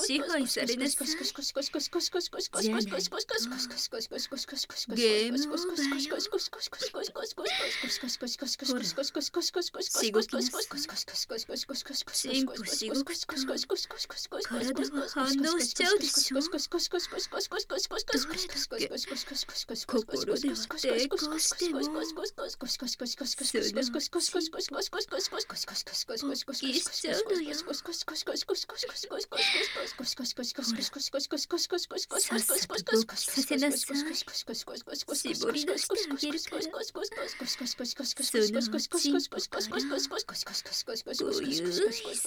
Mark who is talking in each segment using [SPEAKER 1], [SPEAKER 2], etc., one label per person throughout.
[SPEAKER 1] 支配されなさい。じゃないとゲームオーバーよ。ほら、しごきなさい。チンポしごくと体は反応しちゃうでしょ。どれだけ心では抵抗しても、そのうち勃起しちゃうのよ。ほら、さっさと勃起させなさい。絞り出してあげるから。そのチンポからごゆうに精子、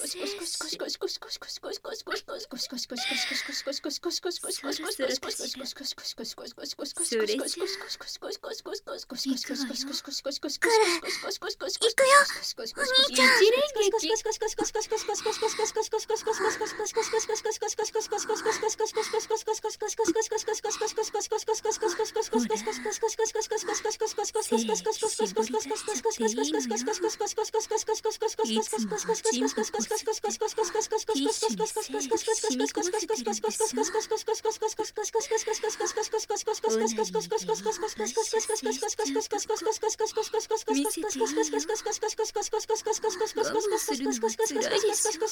[SPEAKER 1] そろそろかしら。それじゃあ、行くわよ。
[SPEAKER 2] 行くよ、お兄ちゃん。
[SPEAKER 1] 一連撃。いつもはチンポこすってティッシュに精液染み込ませてるんでしょ。おなにでお出し見せていいよ。我慢するのはつらいでしょ。気持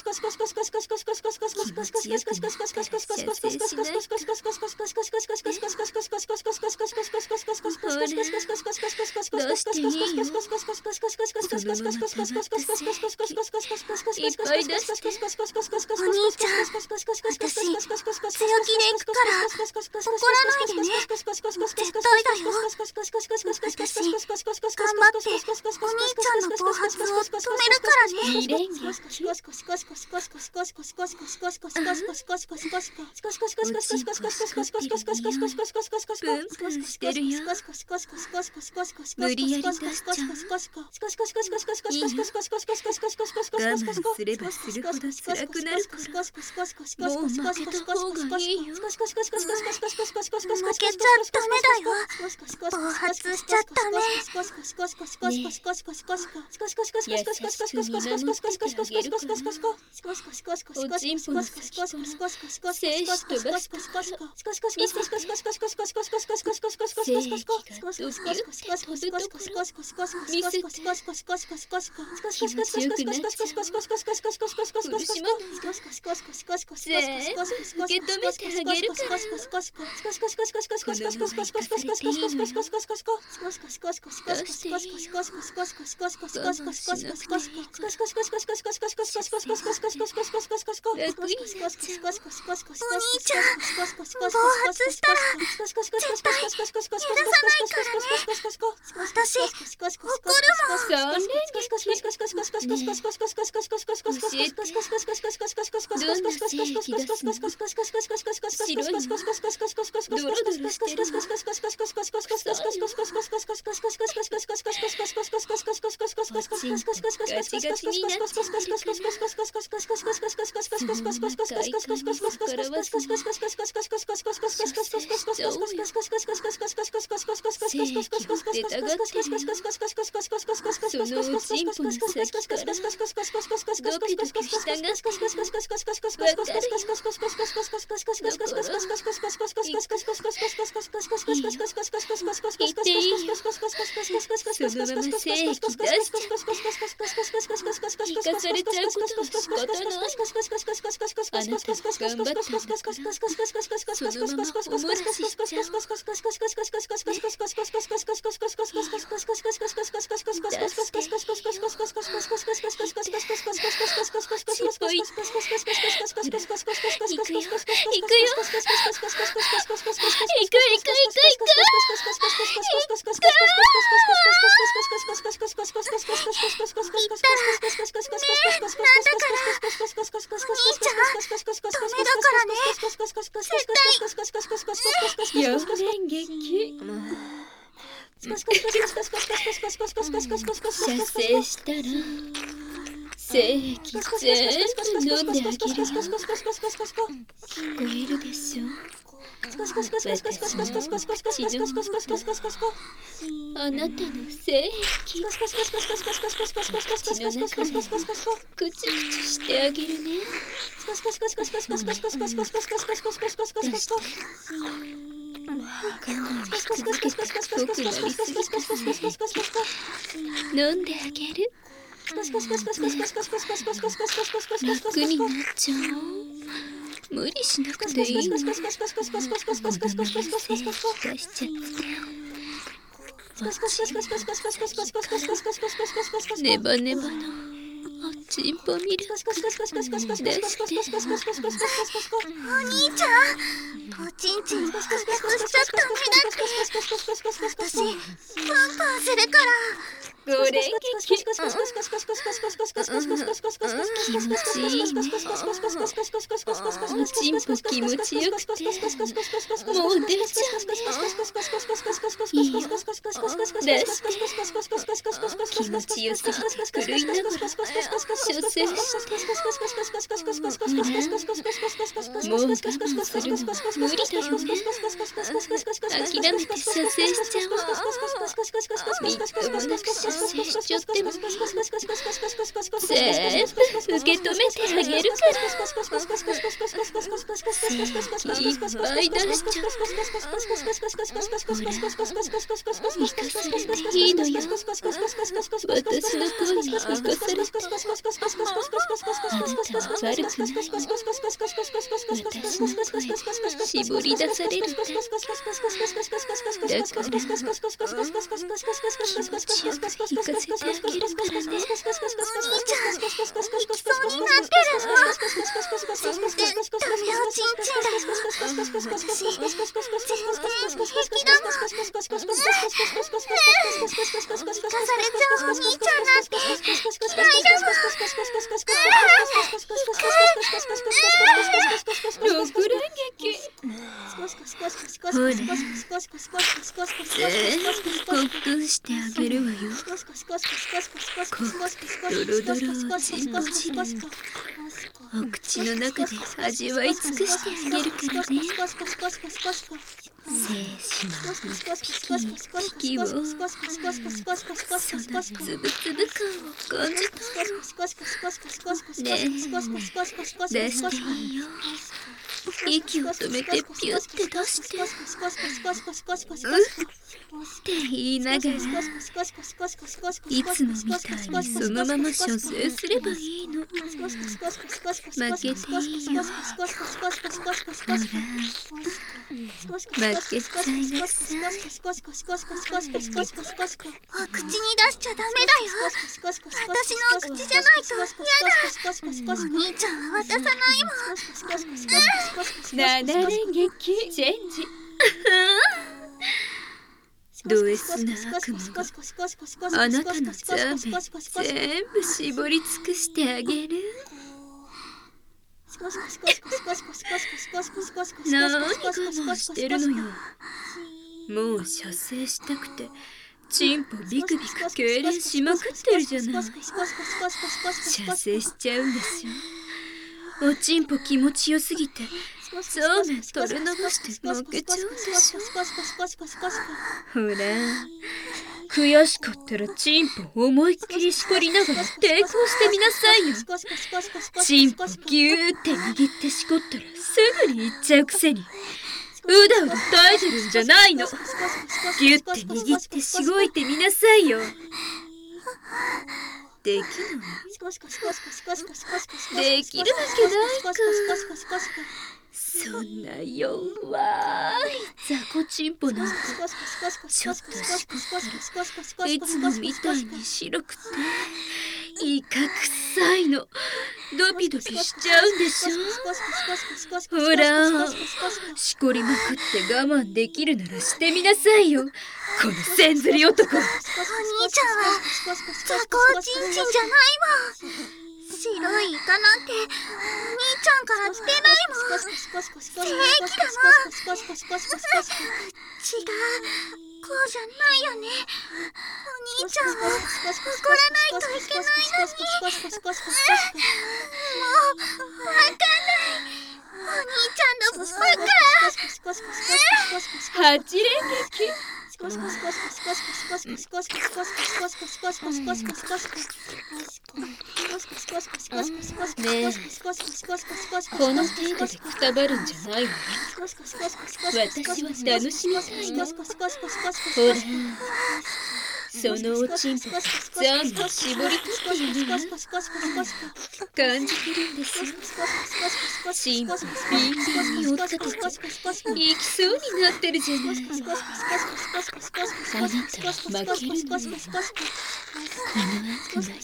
[SPEAKER 1] ちよくなったら射精しないと。ほら、出していいよ。そのまま溜まった精液いっぱい出して。
[SPEAKER 2] お兄ちゃん、私強気で行くから怒らないでね。絶対だよ。私頑張ってお兄ちゃんの頭髪を止めるからね。
[SPEAKER 1] 二連撃。おちんぽするのつらいでしょ。プンプンしてるよ。無理やり出しちゃう。いいよ。我慢すればするほど辛くなるから、もう負けた方がいいよ。
[SPEAKER 2] 負けちゃダメだよ。暴発しちゃダメ。
[SPEAKER 1] ねえ、優しく見守っててあげるから。おちんぽの先から精子飛ばすから。見せて。精液がドキュッて飛ぶところ見せて。気持ちよくなっちゃう。苦しまないで。せー受け止めてあげるから。このままかされていいのよ。どうしていいよ。我慢しなくていいから。楽になっちゃう。
[SPEAKER 2] お兄ちゃん、暴発したら絶対許さないからね。私怒るもん。
[SPEAKER 1] 三連撃。教えて。どんな精液出すの？白いの？ドロドロしてるの？臭いの？おちんこガチガチになっちゃってるから。そのまま快感に逆らわずに射精しちゃおうよ。精液を出たがってるよ。そのおちんぽの先からドキドキしたがってる。わかるよ。だから言っていいよ。そのまま精液出しちゃって生かされちゃうことは仕方ない。あなたが頑張ったんだからそのままおもらししちゃおう。4連撃。射精したら精液全部飲んであげるよ。聞こえるでしょ。私の口のあなたの精液口の中でクチュクチュしてあげるね。出して我慢し続けて濃くなりすぎた精液飲んであげる。楽になっちゃおう。無理しなくていいの。おなままで精液出しちゃってネバネバのおちんぽミルク出して
[SPEAKER 2] お兄ちゃん、おちんちん早くしちゃダメだって。私プンプンするから。
[SPEAKER 1] 5連撃。気持ちいいね。おちんぽ気持ちよくてもう出ちゃうね。いいよ出して。気持ちよすぎて狂いながら射精してもう我慢するのは無理だよね。諦めて射精しちゃおう。みっともなく射精しちゃっても全部受け止めてあげるから。精液いっぱい出しちゃってほら生かされていいのよ。私の声に生かされてあなたは悪くないの。私の声絞り出されるからだから気持ちよく行かせてあげるからね。お兄ちゃん行きそうになってるの。全然ダメおちんちんだよ。私全然平気だもん。生かされちゃうお兄ちゃんなんて嫌いだもん。 6連撃。ほら全部コックンしてあげるわよ。ドロドロをちんぽちんお口の中で味わい尽くしてあげるからね。精子の一匹をそのつぶつぶ感を感じたの。ねえ出していいよ。 息を止めてピュって出してって言いながら、いつもみたいにそのまま射精すればいいの。負けていいよ。ほら、負けちゃいなさい。
[SPEAKER 2] 口に出しちゃダメだよ。私のお口じゃないと嫌だ。お兄ちゃんは渡さないもん。
[SPEAKER 1] 7連撃チェンジ。ド S な悪魔があなたのザーメン全部絞り尽くしてあげる。何我慢してるのよ。もう射精したくてチンポビクビク痙攣しまくってるじゃない。射精しちゃうんでしょ。おちんぽ気持ちよすぎてザーメン垂れ流して負けちゃうんでしょ。ほら、悔しかったらチンポ思いっきりしこりながら抵抗してみなさいよ。チンポギューって握ってしこったらすぐに行っちゃうくせにうだうだ耐えてるんじゃないの。ギュッて握ってしごいてみなさいよ。できない？できるわけないか。そんな弱い雑魚チンポなんかちょっとしこったらいつもみたいに白くてイカ臭いの。ドピドピしちゃうんでしょ。ほら、しこりまくって我慢できるならしてみなさいよ、このせんずり男。
[SPEAKER 2] お兄ちゃんは雑魚チンチンじゃないわ。白いイカなんてお兄ちゃんから出ないもん。平気だな。違う、こうじゃないよね。お兄ちゃんは怒らないといけないのに。もうわかんない。お兄ちゃんのバカ。
[SPEAKER 1] 8連撃。ねえ、この程度でくたばるんじゃないわよ。私は楽しみたいの。ほら、そのおちんぽザーメン絞り取ってやるわ。感じてるんですよ。チンポビンビンに折った時行きそうになってるじゃない。あなたは負けるのよ。この悪魔に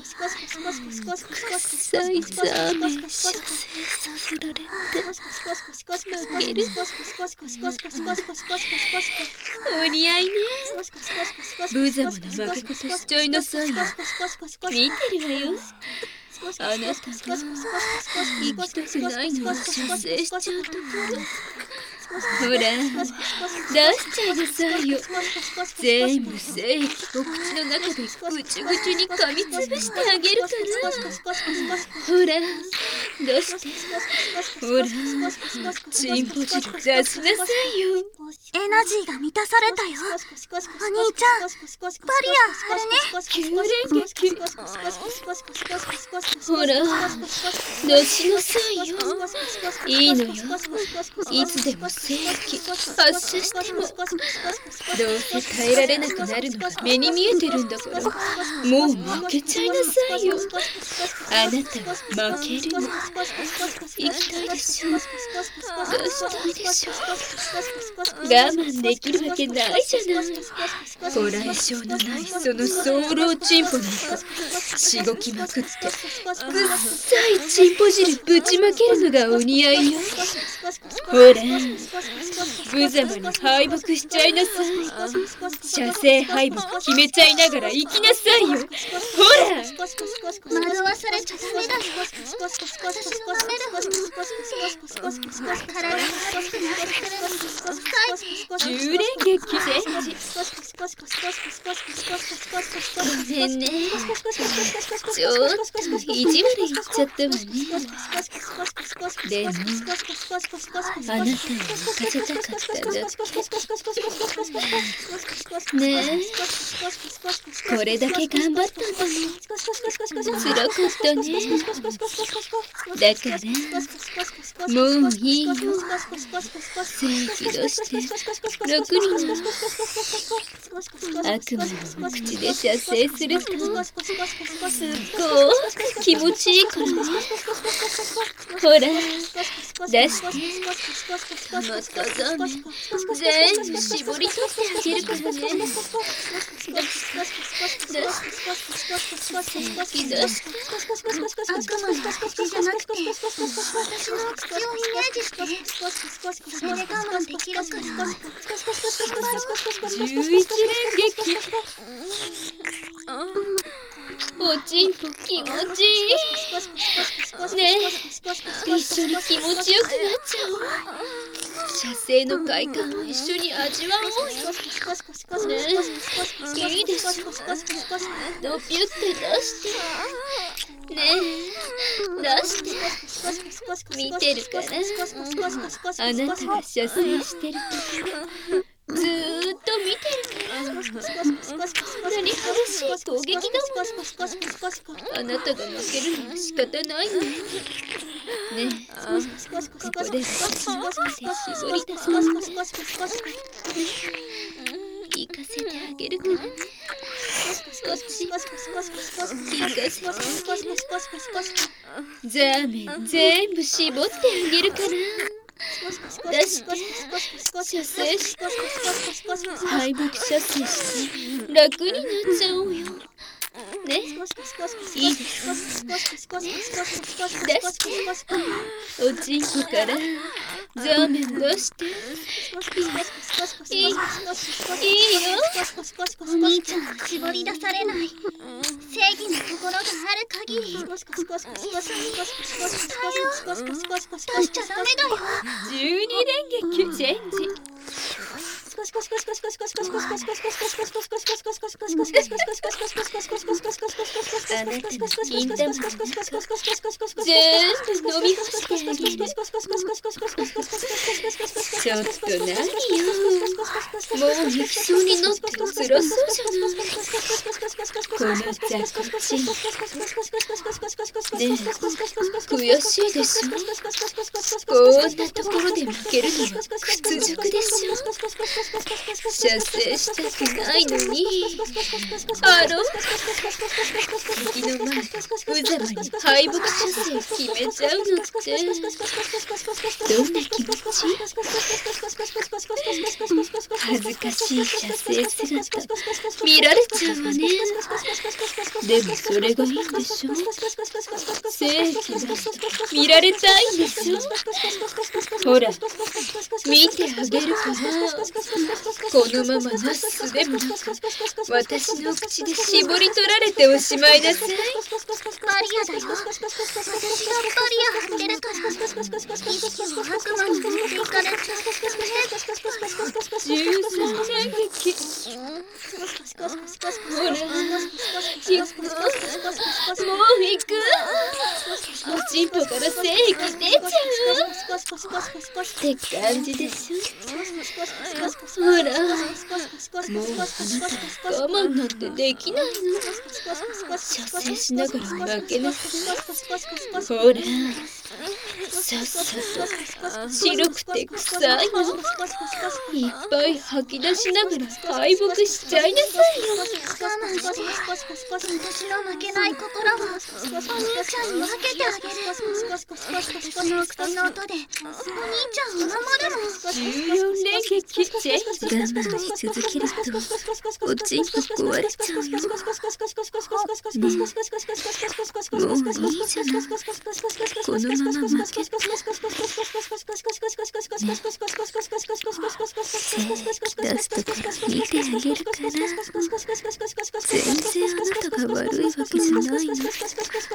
[SPEAKER 1] 臭いザーメン射精させられて負ける。お似合いね。無様な負け方しちゃいなさいよ。見てるわよ。あなたが行きたくないのは射精しちゃうところ。ほら、出しちゃいなさいよ。全部精液お口の中でぐちゅぐちゅに噛みつぶしてあげるから。ほら、出して。ほら、チンポ汁出しなさいよ。
[SPEAKER 2] エナジーが満たされたよ。お兄ちゃん、バリアあるね。
[SPEAKER 1] 9連撃。ほら、出しなさいよ。いいのよ。いつでも精液発射しても。どうせ耐えられなくなるのが目に見えてるんだから、もう負けちゃいなさいよ。あなたは負けるの。行きたいでしょ。出したいでしょ。我慢できるわけないじゃない。ご来性のないその早漏チンポなんかしごきまくってくっさいチンポ汁ぶちまけるのがお似合いよ。ほら、無様に敗北しちゃいなさい。射精敗北決めちゃいながら行きなさいよ。ほら、
[SPEAKER 2] 惑わされちゃダメだよ。私の舐めるほど体が熱くなってくるのに
[SPEAKER 1] 10連撃チェンジ。ごめんね、ちょっと意地悪言っちゃったわね。でもあなたはかせたかったんだって。ねえ、これだけ頑張ったんだもん。辛かったね。だからもういいよ。正義出して楽になる。悪魔の口で射精するとすっごく気持ちいいからね。ほら出して。たまったザメ全部絞り取ってあげるからね。出して。
[SPEAKER 2] 悪魔の口じゃなくて私の口をイメージして。それで我慢できるから頑張ろう。
[SPEAKER 1] 11連撃。おちんぽ気持ちいいね。え一緒に気持ちよくなっちゃおう。射精の快感を一緒に味わおうよ。ねえいいでしょ。ドピュって出してねえ出して見てるから。あなたが射精してるところずーっと見てるから。何激しい攻撃だもん。あなたが負けるのは仕方ないの。ねえここで絞り出すから聞かせてあげるからね。こっち聞かせてザーメン全部絞ってあげるから。出して射精して敗北射精して楽になっちゃおうよ。ねいいです出しておちんこからザーメン出していいよ。
[SPEAKER 2] お兄ちゃんは絞り出されない。正義の心がある限り一緒に耐えよう。出しちゃダメだよ。
[SPEAKER 1] 12連撃チェンジ。あなたの金玉の中全部飲み干してあげる。ちょっと何よもう行きそうになって辛そうじゃない。この雑口ねえ悔しいでしょ。こんなところで負けるのは屈辱でしょ。射精したくないのにあろ敵の前で無様に敗北射精決めちゃうのってどんな気持ち？恥ずかしい射精姿見られちゃうわね。でもそれがいいんでしょ。正義だ見られたいんでしょ。ほら見てあげるからこのままなすすべもなく私の口で絞り取られておしまいなさい。
[SPEAKER 2] バリアだよ。私がバリア張ってるから意識を悪魔に持っていかれちゃう。
[SPEAKER 1] 13連撃。ほら行くもう行く。おちんぽから精液出ちゃうって感じでしょ。ほらもうあなた我慢なんてできないの。射精しながら負けなさい。ほらさっさと白くて臭いのいっぱい吐き出しながら敗北しちゃいなさいよ。
[SPEAKER 2] 我慢して私の負けない心をお兄ちゃんに分けてあげる。私の口の音でお兄ちゃんを守るの。
[SPEAKER 1] 14連撃チェンジ。我慢し続けるとおちんぽ壊れちゃうよ。ねえもういいじゃない。このまま負けて出すところ見てあげるから全然あなたが悪いわけじゃないの。だから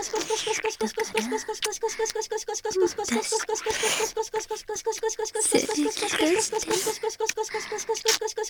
[SPEAKER 1] 出して精液出して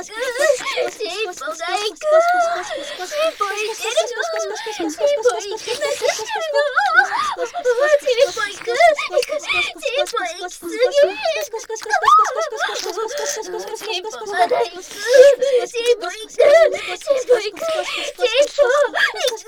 [SPEAKER 1] 行く。